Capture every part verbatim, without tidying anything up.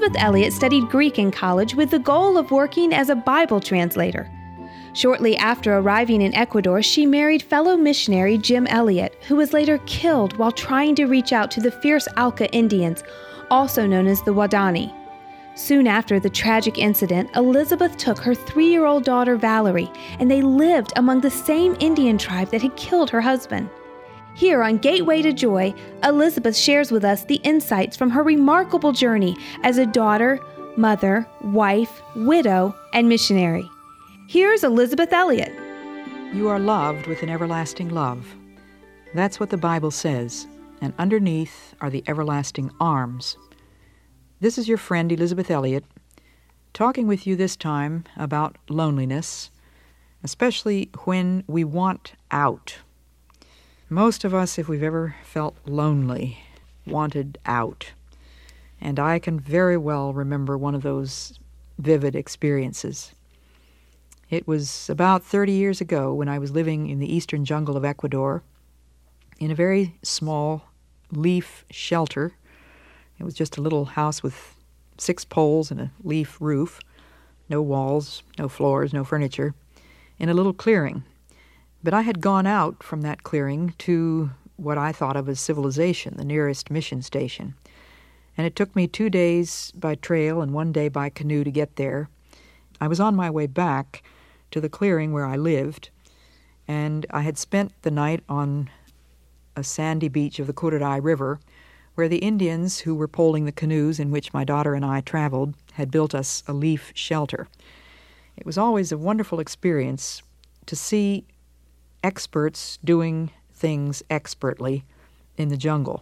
Elizabeth Elliot studied Greek in college with the goal of working as a Bible translator. Shortly after arriving in Ecuador, she married fellow missionary Jim Elliot, who was later killed while trying to reach out to the fierce Auca Indians, also known as the Waodani. Soon after the tragic incident, Elizabeth took her three-year-old daughter Valerie, and they lived among the same Indian tribe that had killed her husband. Here on Gateway to Joy, Elizabeth shares with us the insights from her remarkable journey as a daughter, mother, wife, widow, and missionary. Here's Elizabeth Elliot. You are loved with an everlasting love. That's what the Bible says, and underneath are the everlasting arms. This is your friend Elizabeth Elliot, talking with you this time about loneliness, especially when we want out. Most of us, if we've ever felt lonely, wanted out. And I can very well remember one of those vivid experiences. It was about thirty years ago when I was living in the eastern jungle of Ecuador in a very small leaf shelter. It was just a little house with six poles and a leaf roof, no walls, no floors, no furniture, in a little clearing. But I had gone out from that clearing to what I thought of as civilization, the nearest mission station. And it took me two days by trail and one day by canoe to get there. I was on my way back to the clearing where I lived, and I had spent the night on a sandy beach of the Curaray River, where the Indians who were poling the canoes in which my daughter and I traveled had built us a leaf shelter. It was always a wonderful experience to see experts doing things expertly in the jungle.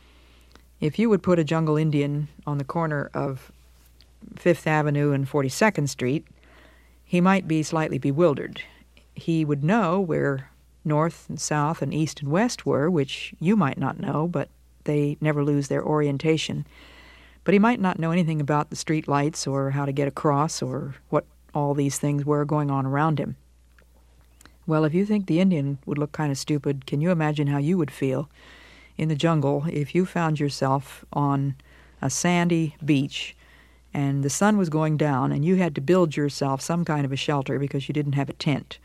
If you would put a jungle Indian on the corner of Fifth Avenue and forty-second Street, he might be slightly bewildered. He would know where north and south and east and west were, which you might not know, but they never lose their orientation. But he might not know anything about the street lights or how to get across or what all these things were going on around him. Well, if you think the Indian would look kind of stupid, can you imagine how you would feel in the jungle if you found yourself on a sandy beach and the sun was going down and you had to build yourself some kind of a shelter because you didn't have a tent?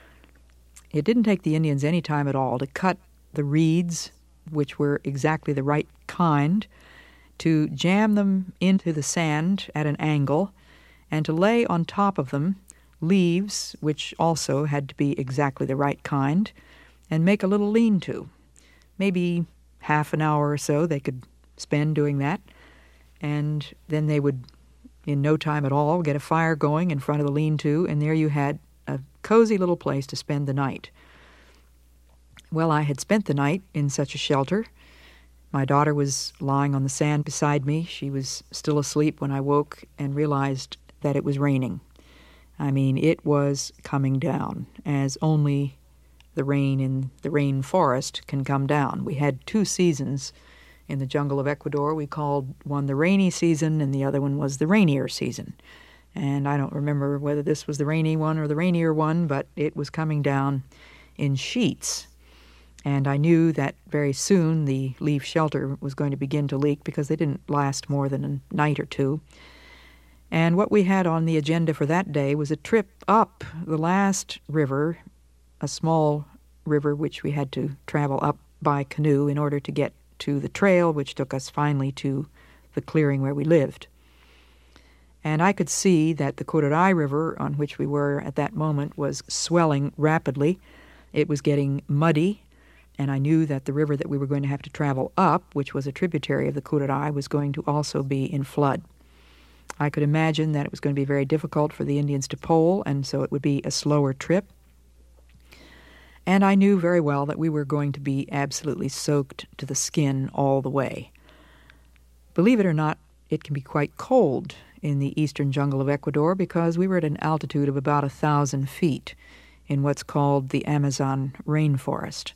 It didn't take the Indians any time at all to cut the reeds, which were exactly the right kind, to jam them into the sand at an angle, and to lay on top of them leaves, which also had to be exactly the right kind, and make a little lean-to. Maybe half an hour or so they could spend doing that, and then they would, in no time at all, get a fire going in front of the lean-to, and there you had a cozy little place to spend the night. Well, I had spent the night in such a shelter. My daughter was lying on the sand beside me. She was still asleep when I woke and realized that it was raining. I mean, it was coming down, as only the rain in the rainforest can come down. We had two seasons in the jungle of Ecuador. We called one the rainy season, and the other one was the rainier season. And I don't remember whether this was the rainy one or the rainier one, but it was coming down in sheets. And I knew that very soon the leaf shelter was going to begin to leak because they didn't last more than a night or two. And what we had on the agenda for that day was a trip up the last river, a small river which we had to travel up by canoe in order to get to the trail, which took us finally to the clearing where we lived. And I could see that the Curaray River, on which we were at that moment, was swelling rapidly. It was getting muddy, and I knew that the river that we were going to have to travel up, which was a tributary of the Curaray, was going to also be in flood. I could imagine that it was going to be very difficult for the Indians to pole, and so it would be a slower trip. And I knew very well that we were going to be absolutely soaked to the skin all the way. Believe it or not, it can be quite cold in the eastern jungle of Ecuador because we were at an altitude of about a thousand feet in what's called the Amazon rainforest.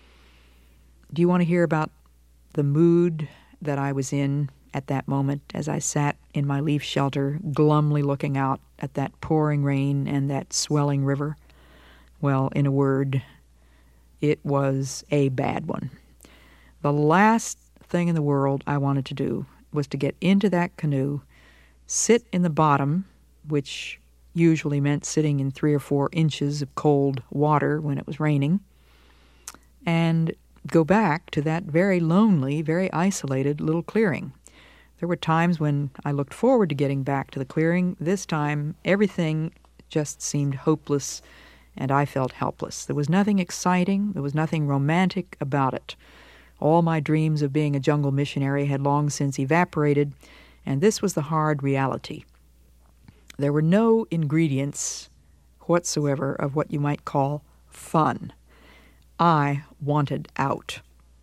Do you want to hear about the mood that I was in at that moment as I sat in my leaf shelter, glumly looking out at that pouring rain and that swelling river? Well, in a word, it was a bad one. The last thing in the world I wanted to do was to get into that canoe, sit in the bottom, which usually meant sitting in three or four inches of cold water when it was raining, and go back to that very lonely, very isolated little clearing. There were times when I looked forward to getting back to the clearing. This time, everything just seemed hopeless, and I felt helpless. There was nothing exciting. There was nothing romantic about it. All my dreams of being a jungle missionary had long since evaporated, and this was the hard reality. There were no ingredients whatsoever of what you might call fun. I wanted out.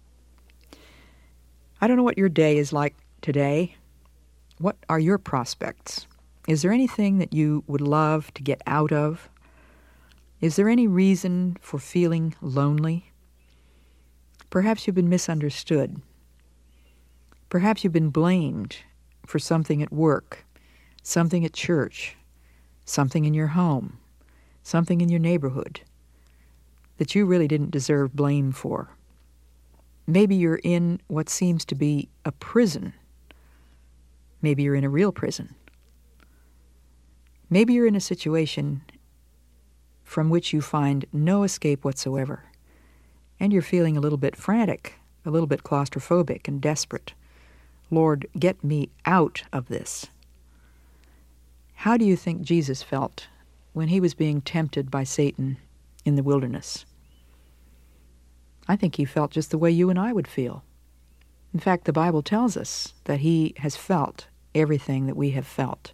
I don't know what your day is like today. What are your prospects? Is there anything that you would love to get out of? Is there any reason for feeling lonely? Perhaps you've been misunderstood. Perhaps you've been blamed for something at work, something at church, something in your home, something in your neighborhood that you really didn't deserve blame for. Maybe you're in what seems to be a prison. Maybe you're in a real prison. Maybe you're in a situation from which you find no escape whatsoever, and you're feeling a little bit frantic, a little bit claustrophobic and desperate. Lord, get me out of this. How do you think Jesus felt when he was being tempted by Satan in the wilderness? I think he felt just the way you and I would feel. In fact, the Bible tells us that he has felt everything that we have felt.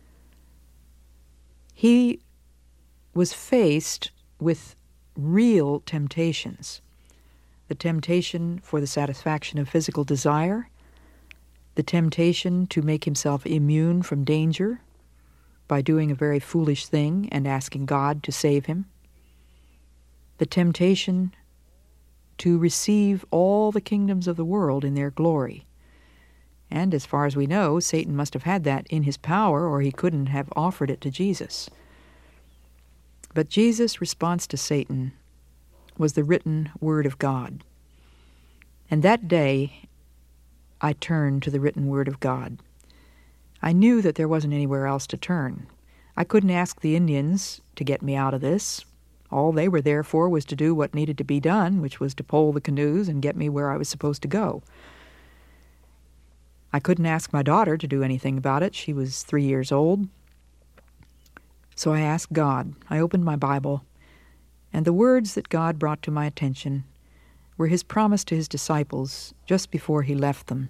He was faced with real temptations. The temptation for the satisfaction of physical desire, the temptation to make himself immune from danger by doing a very foolish thing and asking God to save him, the temptation to receive all the kingdoms of the world in their glory. And as far as we know, Satan must have had that in his power, or he couldn't have offered it to Jesus. But Jesus' response to Satan was the written word of God. And that day, I turned to the written word of God. I knew that there wasn't anywhere else to turn. I couldn't ask the Indians to get me out of this. All they were there for was to do what needed to be done, which was to pole the canoes and get me where I was supposed to go. I couldn't ask my daughter to do anything about it. She was three years old. So I asked God. I opened my Bible, and the words that God brought to my attention were his promise to his disciples just before he left them.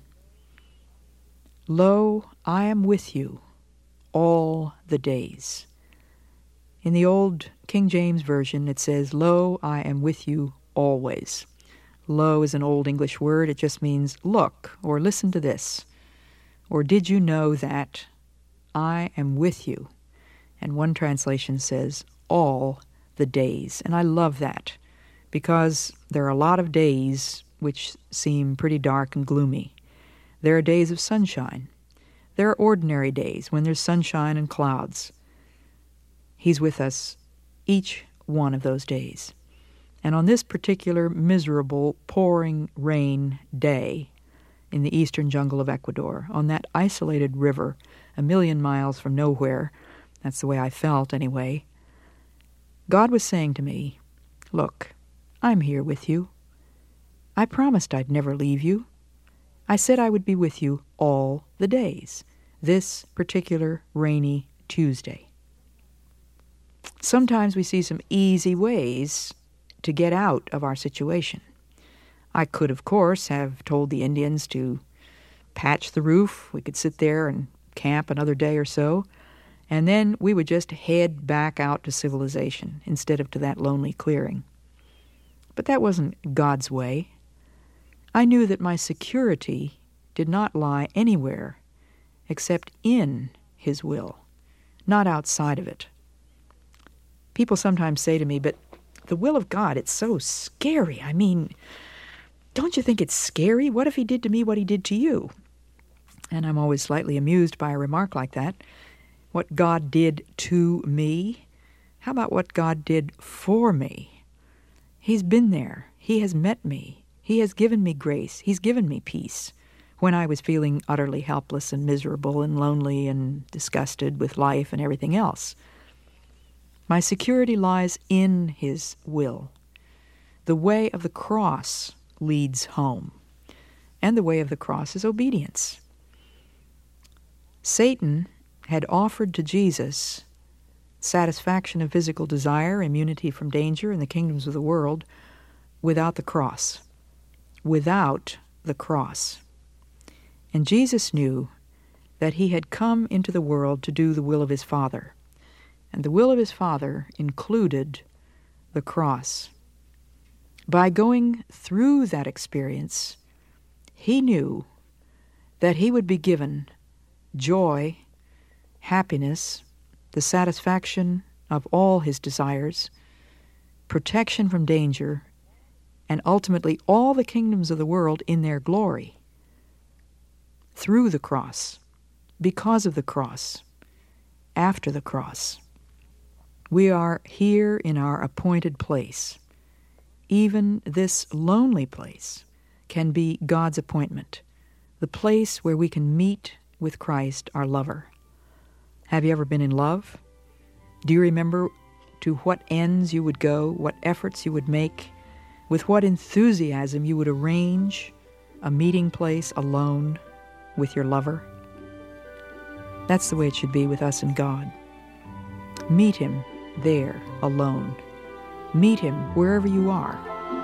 Lo, I am with you all the days. In the old King James Version, it says, Lo, I am with you always. Lo is an old English word. It just means look, or listen to this, or did you know that I am with you? And one translation says, all the days. And I love that, because there are a lot of days which seem pretty dark and gloomy. There are days of sunshine. There are ordinary days when there's sunshine and clouds. He's with us each one of those days. And on this particular miserable, pouring rain day in the eastern jungle of Ecuador, on that isolated river, a million miles from nowhere, that's the way I felt anyway, God was saying to me, look, I'm here with you. I promised I'd never leave you. I said I would be with you all the days, this particular rainy Tuesday. Sometimes we see some easy ways to get out of our situation. I could, of course, have told the Indians to patch the roof. We could sit there and camp another day or so, and then we would just head back out to civilization instead of to that lonely clearing. But that wasn't God's way. I knew that my security did not lie anywhere except in his will, not outside of it. People sometimes say to me, but the will of God, it's so scary. I mean, don't you think it's scary? What if he did to me what he did to you? And I'm always slightly amused by a remark like that. What God did to me? How about what God did for me? He's been there. He has met me. He has given me grace. He's given me peace. when I was feeling utterly helpless and miserable and lonely and disgusted with life and everything else. My security lies in His will. The way of the cross leads home, and the way of the cross is obedience. Satan had offered to Jesus satisfaction of physical desire, immunity from danger, and the kingdoms of the world without the cross. Without the cross. And Jesus knew that He had come into the world to do the will of His Father. And the will of His Father included the cross. By going through that experience, He knew that He would be given joy, happiness, the satisfaction of all His desires, protection from danger, and ultimately all the kingdoms of the world in their glory. Through the cross, because of the cross, after the cross. We are here in our appointed place. Even this lonely place can be God's appointment, the place where we can meet with Christ, our lover. Have you ever been in love? Do you remember to what ends you would go, what efforts you would make, with what enthusiasm you would arrange a meeting place alone with your lover? That's the way it should be with us and God. Meet Him there, alone. Meet Him wherever you are.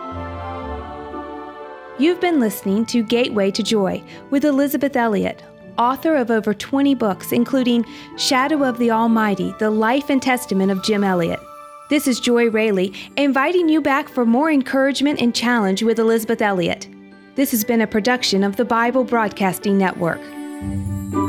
You've been listening to Gateway to Joy with Elisabeth Elliot, author of over twenty books, including Shadow of the Almighty, The Life and Testament of Jim Elliot. This is Joy Rayleigh, inviting you back for more encouragement and challenge with Elisabeth Elliot. This has been a production of the Bible Broadcasting Network.